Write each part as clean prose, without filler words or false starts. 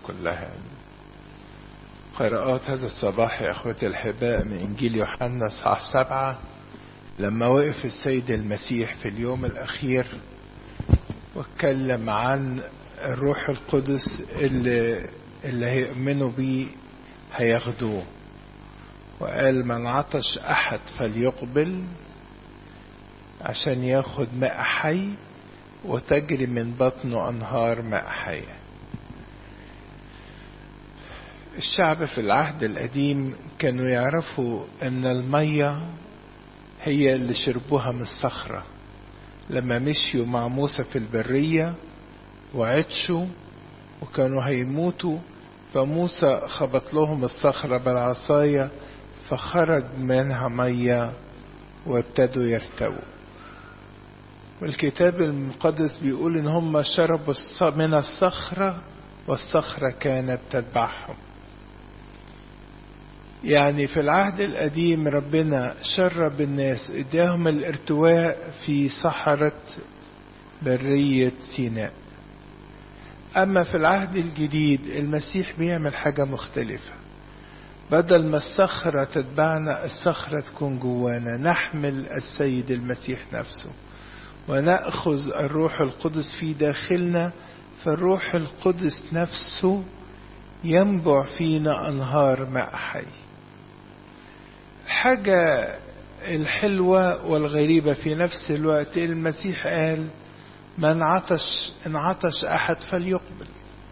كلها. قراءات هذا الصباح يا أخوتي الأحباء من إنجيل يوحنا اصحاح 7، لما وقف السيد المسيح في اليوم الأخير واتكلم عن الروح القدس اللي هيؤمنوا بيه هياخدوه، وقال من عطش أحد فليقبل عشان ياخد ماء حي وتجري من بطنه أنهار ماء حي. الشعب في العهد القديم كانوا يعرفوا أن المية هي اللي شربوها من الصخرة لما مشيوا مع موسى في البرية وعطشوا وكانوا هيموتوا، فموسى خبط لهم الصخرة بالعصاية فخرج منها مية وابتدوا يرتووا. والكتاب المقدس بيقول ان هم شربوا من الصخرة والصخرة كانت تتبعهم. يعني في العهد القديم ربنا شرب الناس، اداهم الارتواء في صحراء برية سيناء. اما في العهد الجديد المسيح بيعمل حاجة مختلفة، بدل ما الصخرة تتبعنا الصخرة تكون جوانا، نحمل السيد المسيح نفسه ونأخذ الروح القدس في داخلنا، فالروح القدس نفسه ينبع فينا أنهار ماء حي. الحاجة الحلوة والغريبة في نفس الوقت المسيح قال من عطش إن عطش أحد فليقبل.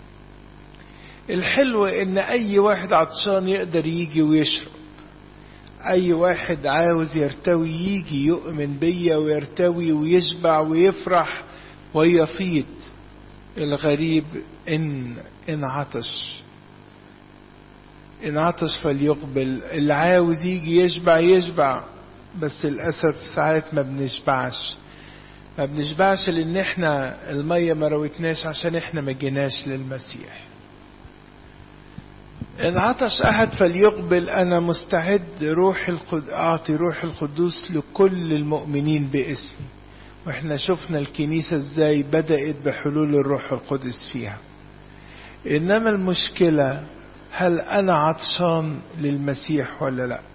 الحلو إن أي واحد عطشان يقدر يجي ويشرب، أي واحد عاوز يرتوي يجي يؤمن بيا ويرتوي ويشبع ويفرح ويفيض. الغريب إن عطش فليقبل، اللي عاوز يجي يشبع يشبع، بس للأسف ساعات ما بنشبعش لأن احنا المية ما روتناش عشان احنا ما جيناش للمسيح. إن عطش أحد فليقبل، أنا مستعد أعطي روح القدوس لكل المؤمنين باسمي. وإحنا شفنا الكنيسة إزاي بدأت بحلول الروح القدس فيها. إنما المشكلة هل أنا عطشان للمسيح ولا لا؟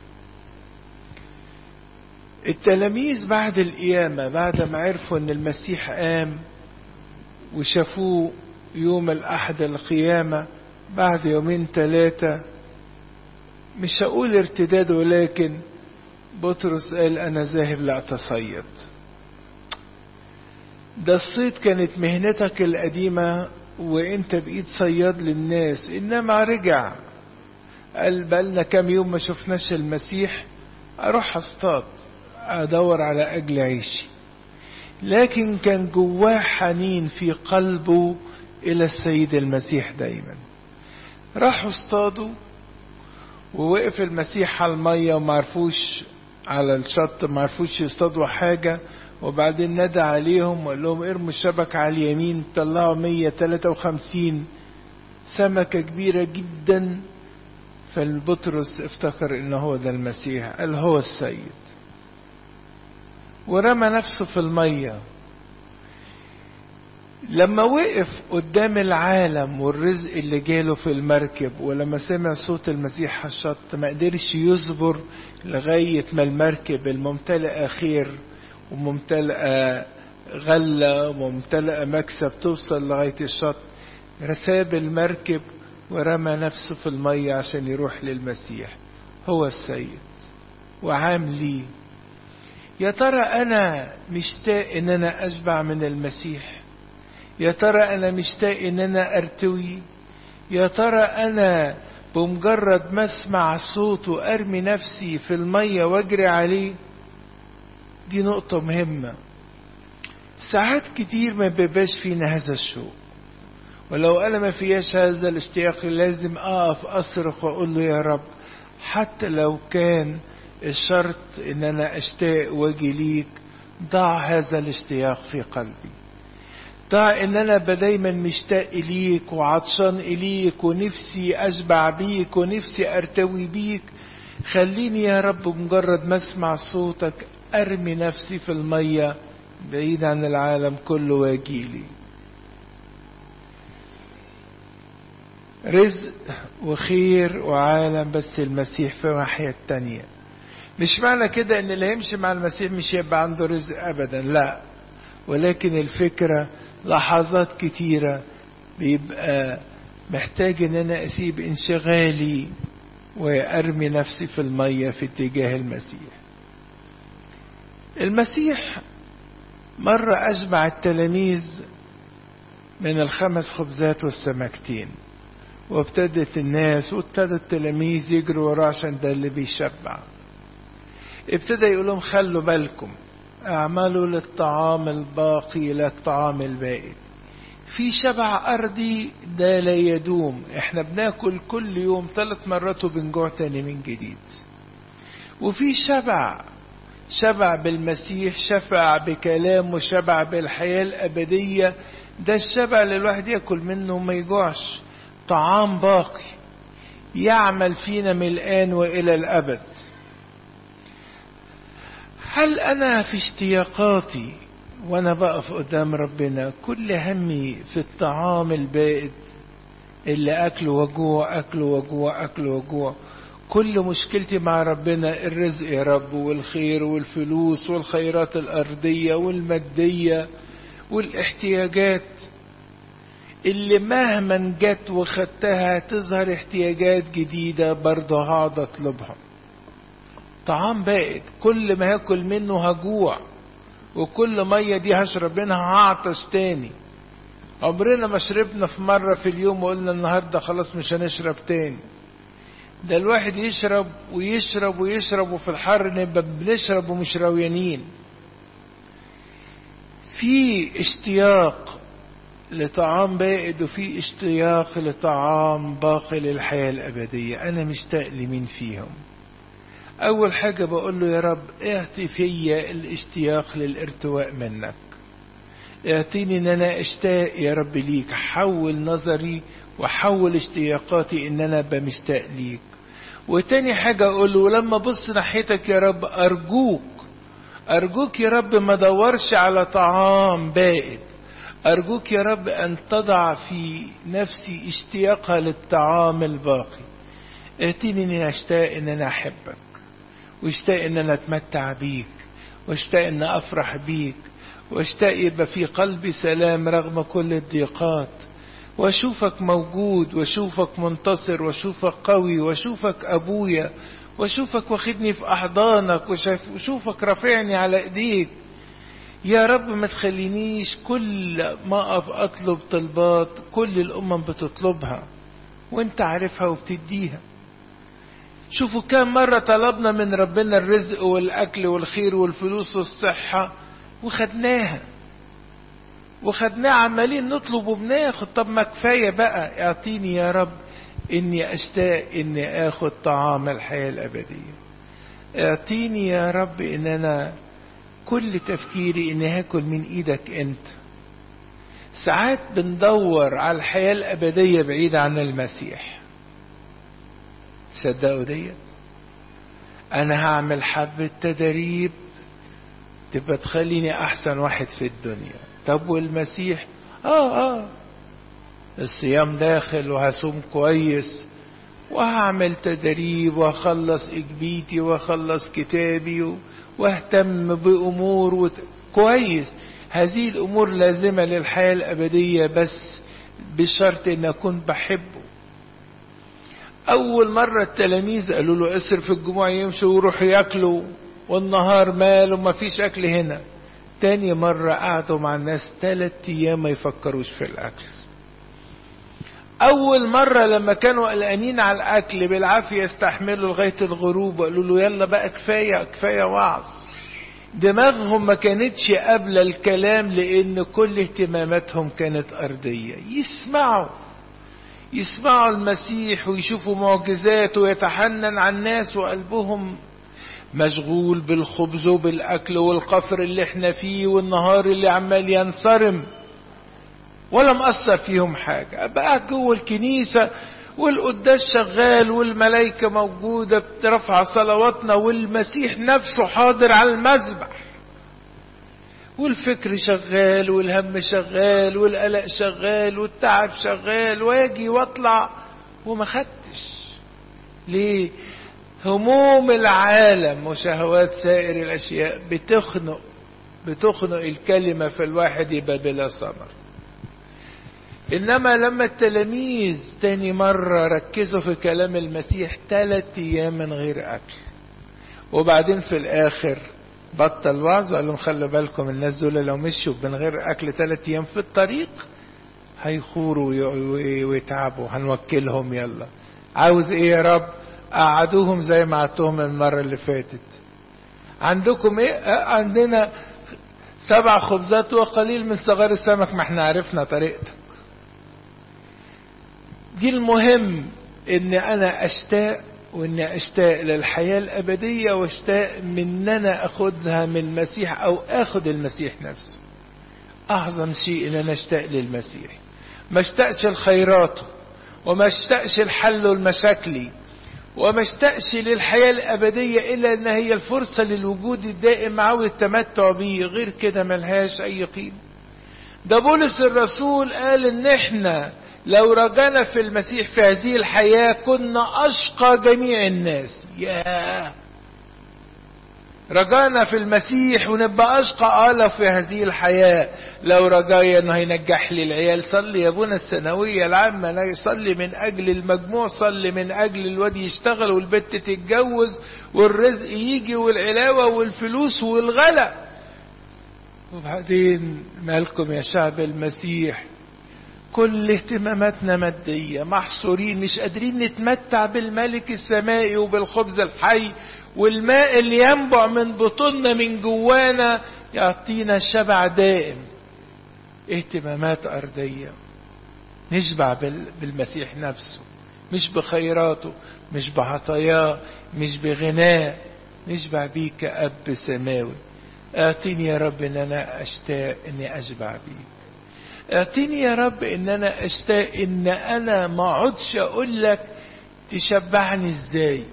التلاميذ بعد القيامة، بعد ما عرفوا أن المسيح قام وشافوه يوم الأحد القيامة، بعد يومين 3 مش هقول ارتداد، ولكن بطرس قال أنا ذاهب لأتصيد. ده الصيد كانت مهنتك القديمة وانت بقيت صياد للناس، انما رجع قال بقالنا كام يوم ما شفناش المسيح، اروح اصطاد ادور على اجل عيشي. لكن كان جواه حنين في قلبه الى السيد المسيح دايما. راحوا اصطادوا ووقف المسيح على المية ومعرفوش على الشط، معرفوش يصطادوا حاجة، وبعدين ندى عليهم وقال لهم ارموا الشبكة على اليمين، طلعوا 153 سمكة كبيرة جدا. فالبطرس افتكر انه هو ده المسيح، قال هو السيد، ورمى نفسه في المية. لما وقف قدام العالم والرزق اللي جاله في المركب، ولما سمع صوت المسيح على الشط ما قدرش يصبر لغاية ما المركب الممتلئة خير وممتلئة غلة وممتلئة مكسب توصل لغاية الشط، ساب المركب ورمى نفسه في المية عشان يروح للمسيح. هو السيد وعام ليه. يا ترى أنا مشتاق إن أنا أشبع من المسيح؟ يا ترى أنا مشتاق إن أنا أرتوي؟ يا ترى أنا بمجرد ما أسمع صوته أرمي نفسي في المية وأجري عليه؟ دي نقطة مهمة. ساعات كتير ما بيبقاش فينا هذا الشوق، ولو أنا ما فيهاش هذا الاشتياق لازم أقف أصرخ وأقول له يا رب، حتى لو كان الشرط إن أنا أشتاق واجي ليك، ضع هذا الاشتياق في قلبي. ضع إن أنا دايما مشتاق إليك وعطشان إليك ونفسي أشبع بيك ونفسي أرتوي بيك. خليني يا رب مجرد ما أسمع صوتك أرمي نفسي في المية بعيد عن العالم كله واجيلي. رزق وخير وعالم، بس المسيح في الناحية التانية. مش معنى كده ان اللي يمشي مع المسيح مش هيبقى عنده رزق ابدا، لا، ولكن الفكرة لحظات كتيرة بيبقى محتاج ان انا اسيب انشغالي وارمي نفسي في المية في اتجاه المسيح. المسيح مرة أجمع التلاميذ من 5 خبزات والسمكتين، وابتدت الناس وابتدى التلاميذ يجروا وراه عشان ده اللي بيشبع. ابتدى يقول لهم خلوا بالكم، اعملوا للطعام الباقي لا الطعام البائد. في شبع أرضي ده لا يدوم، احنا بناكل كل يوم 3 مرات وبنجوع تاني من جديد. وفي شبع بالمسيح، شبع بكلامه، شبع بالحياة الأبدية، ده الشبع اللي الواحد يأكل منه وما يجوعش. طعام باقي يعمل فينا من الآن وإلى الأبد. هل أنا في اشتياقاتي وأنا بقف قدام ربنا كل همي في الطعام البائد اللي أكله وجوع أكله وجوع أكله وجوع؟ كل مشكلتي مع ربنا الرزق يا رب، والخير والفلوس والخيرات الأرضية والمادية والاحتياجات اللي مهما جت وخدتها تظهر احتياجات جديدة برضه هقعد اطلبها. طعام بائد كل ما هاكل منه هجوع، وكل مية دي هشرب منها هعطش تاني. عمرنا ما شربنا في مرة في اليوم وقلنا النهاردة خلاص مش هنشرب تاني. ده الواحد يشرب ويشرب ويشرب، وفي الحر نبقى بنشرب ومش رويانين. في اشتياق لطعام بائد وفي اشتياق لطعام باقي للحياة الأبدية. أنا مشتاق لمين فيهم؟ أول حاجة بقول له يا رب اعطي فيا الاشتياق للارتواء منك، اعطيني ان انا اشتاق يا رب ليك، حول نظري وحول اشتياقاتي ان انا ابقى مشتاق ليك. وتاني حاجة اقول له لما بص ناحيتك يا رب ارجوك يا رب ما دورش على طعام بائد، ارجوك يا رب ان تضع في نفسي اشتياقها للطعام الباقي. اعطيني اني اشتاق ان انا احبك، واشتاق ان انا اتمتع بيك، واشتاق ان افرح بيك، واشتاق يبقى في قلبي سلام رغم كل الضيقات، واشوفك موجود، واشوفك منتصر، واشوفك قوي، واشوفك ابويا، واشوفك واخدني في احضانك، واشوفك رافعني على ايديك. يا رب ما تخلينيش كل ما اقف اطلب طلبات كل الامم بتطلبها وانت عارفها وبتديها. شوفوا كم مرة طلبنا من ربنا الرزق والاكل والخير والفلوس والصحة وخدناها عمالين نطلب وبناخد. طب ما كفاية بقى، اعطيني يا رب اني اشتاق اني اخد طعام الحياة الابدية. اعطيني يا رب ان انا كل تفكيري اني هاكل من ايدك انت. ساعات بندور على الحياة الابدية بعيدة عن المسيح. تصدقوا ديت؟ انا هعمل حبة تدريب تبقى تخليني احسن واحد في الدنيا. طب والمسيح؟ الصيام داخل وهصوم كويس وهعمل تدريب وهخلص اجبيتي وهخلص كتابي واهتم بامور كويس. هذه الامور لازمة للحياة الابدية، بس بشرط ان اكون بحبه. اول مرة التلاميذ قالوا له اصرف الجموع يمشوا ويروحوا ياكلوا والنهار مال وما فيش اكل هنا. تاني مرة قعدوا مع الناس 3 ايام ما يفكروش في الاكل. اول مرة لما كانوا قلقانين على الاكل بالعافية يستحملوا لغاية الغروب وقالوا له يلا بقى كفاية وعظ. دماغهم ما كانتش قابلة الكلام لان كل اهتماماتهم كانت ارضية. يسمعوا المسيح ويشوفوا معجزات ويتحنن على الناس، وقلبهم مشغول بالخبز وبالأكل والقفر اللي احنا فيه والنهار اللي عمال ينصرم، ولا مأثر فيهم حاجة. بقى جوه الكنيسة والقداس شغال والملائكة موجودة بترفع صلواتنا والمسيح نفسه حاضر على المذبح، والفكر شغال والهم شغال والقلق شغال والتعب شغال، واجي واطلع وما خدتش. ليه؟ هموم العالم وشهوات سائر الاشياء بتخنق الكلمة، في الواحد يبقى بلا ثمر. انما لما التلاميذ تاني مرة ركزوا في كلام المسيح 3 ايام من غير اكل، وبعدين في الاخر بطل وعظ وقال لهم خلوا بالكم الناس دول لو مشوا من غير اكل 3 ايام في الطريق هيخوروا ويتعبوا، هنوكلهم. يلا عاوز ايه يا رب؟ قعدوهم زي ما قعدتهم المرة اللي فاتت. عندكم ايه؟ عندنا 7 خبزات وقليل من صغار السمك. ما احنا عرفنا طريقتك. دي المهم، ان انا اشتاق، واني اشتاق للحياة الابدية، واشتاق من ان انا اخدها من المسيح او اخد المسيح نفسه. اعظم شيء ان انا اشتاق للمسيح، ما اشتاقش لخيراته، وما اشتاقش لحله المشاكلي، وما اشتاقش للحياة الابدية الا ان هي الفرصة للوجود الدائم معه والتمتع به. غير كده ملهاش اي قيمة. ده بولس الرسول قال ان احنا لو رجعنا في المسيح في هذه الحياة كنا اشقى جميع الناس. رجعنا في المسيح ونبقى اشقى لو في هذه الحياة. لو رجايا انه هينجح لي العيال، صلي يا ابونا الثانوية العامة، صلي من اجل المجموع، صلي من اجل الواد يشتغل والبت تتجوز والرزق يجي والعلاوة والفلوس والغلا. وبعدين مالكم يا شعب المسيح؟ كل اهتماماتنا مادية، محصورين، مش قادرين نتمتع بالملك السمائي وبالخبز الحي والماء اللي ينبع من بطننا من جوانا يعطينا شبع دائم. اهتمامات أرضية. نشبع بالمسيح نفسه، مش بخيراته، مش بعطاياه، مش بغناه. نشبع بيه كأب سماوي. اعطيني يا رب ان انا اشتاق اني اشبع بيك. اعطيني يا رب ان انا اشتاق ان انا ما اقعدش اقول لك تشبعني ازاي.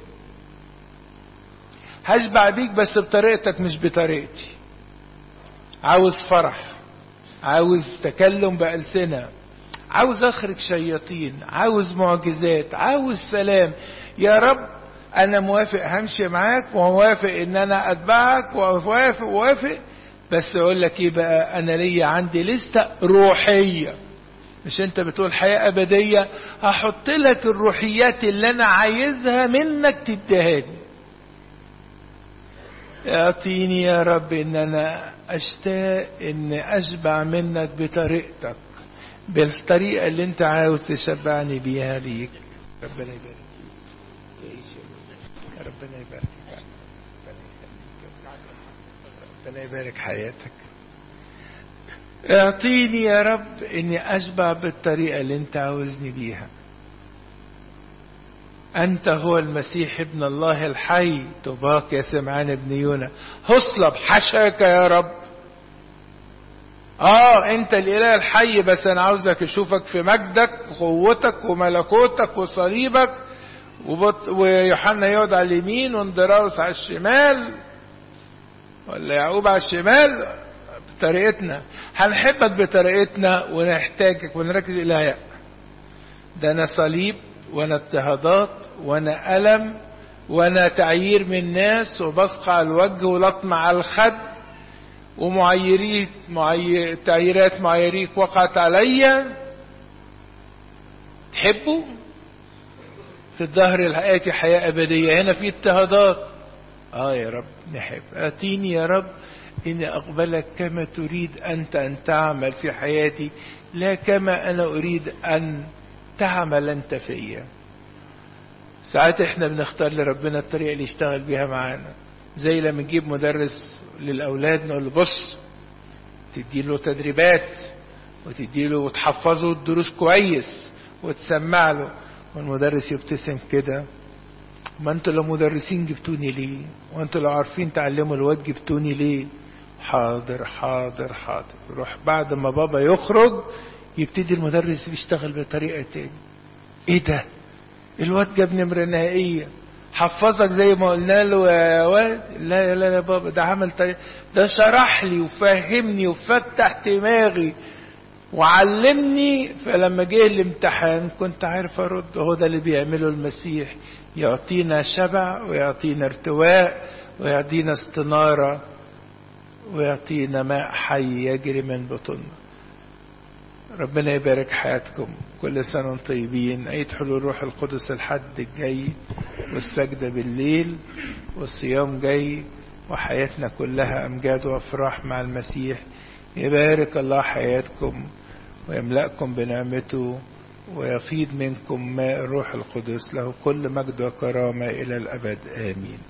هشبع بيك بس بطريقتك مش بطريقتي. عاوز فرح، عاوز تكلم بألسنة، عاوز اخرج شياطين، عاوز معجزات، عاوز سلام. يا رب انا موافق همشي معاك، وموافق ان انا اتبعك، ووافق بس اقول لك ايه بقى؟ انا ليا عندي لسه روحية. مش انت بتقول حياة ابدية؟ هحط لك الروحيات اللي انا عايزها منك تدهاني. اعطيني يا رب ان انا اشتاق ان اشبع منك بطريقتك، بالطريقة اللي انت عاوز تشبعني بيها ليك. ربنا يبارك يا ربنا يبارك، ربنا يبارك حياتك. اعطيني يا رب اني اشبع بالطريقة اللي انت عاوزني بيها. انت هو المسيح ابن الله الحي. طوباك يا سمعان ابن يونا. هصلب حشاك يا رب. انت الاله الحي، بس انا عاوزك اشوفك في مجدك وقوتك وملكوتك وصليبك، ويوحنا يقعد على اليمين واندراوس على الشمال، ولا يعقوب على الشمال. بطريقتنا هنحبك، بطريقتنا ونحتاجك ونركز إلهك. ده انا صليب، وانا اضطهادات، وانا ألم، وانا تعيير من ناس، وبصقع على الوجه ولطم على الخد، تعييرات معاييريك وقعت عليا. تحبوا في الظهر الحياة حياة أبدية، هنا في اضطهادات. يا رب نحب. أعطيني يا رب إني أقبلك كما تريد أنت أن تعمل في حياتي، لا كما أنا أريد أن تعمل أنت فيا. ساعات احنا بنختار لربنا الطريقة اللي يشتغل بيها معانا. زي لما نجيب مدرس للأولاد نقول له بص، تديله تدريبات وتديله وتحفظه الدروس كويس وتسمع له، والمدرس يبتسم كده. ما انتوا لو مدرسين جبتوني ليه؟ وانتوا لو عارفين تعلموا الواد جبتوني ليه؟ حاضر حاضر حاضر. يروح بعد ما بابا يخرج يبتدي المدرس بيشتغل بطريقة تاني. ايه ده؟ الواد جاب نمرة نهائية، حفظك زي ما قلنا له يا واد. لا لا لا بابا، ده عمل طريقة، ده شرح لي وفهمني وفتح دماغي. وعلمني، فلما جه الامتحان كنت عارف ارد. هو ده اللي بيعمله المسيح، يعطينا شبع ويعطينا ارتواء ويعطينا استنارة ويعطينا ماء حي يجري من بطننا. ربنا يبارك حياتكم، كل سنة وانتم طيبين. عيد حلول روح القدس الحد الجاي، والسجدة بالليل، والصيام جاي، وحياتنا كلها أمجاد وأفراح مع المسيح. يبارك الله حياتكم ويملأكم بنعمته ويفيض منكم ماء الروح القدس، له كل مجد وكرامة إلى الأبد آمين.